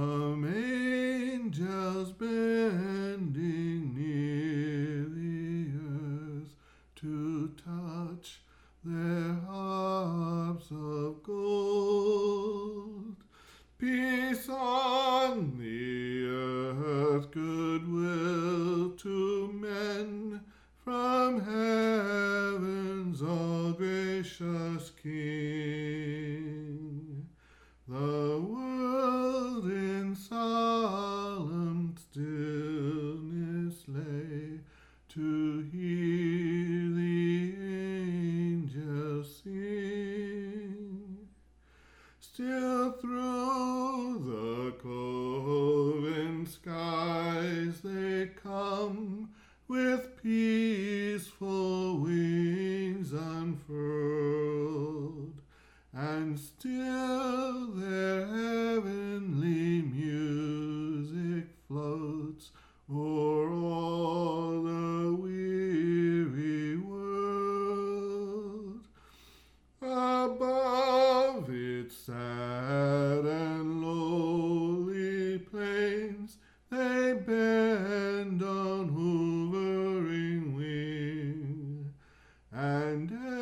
Some angels bending near the earth to touch their harps of gold. Peace on the earth, goodwill to men, from heaven's all gracious King. The world in solemn stillness lay to hear the angels sing. Still through the cloven skies they come, with peaceful wings unfurled, and still their heavenly music floats o'er all the weary world. Above its sad and lowly plains they bend on hovering wing, and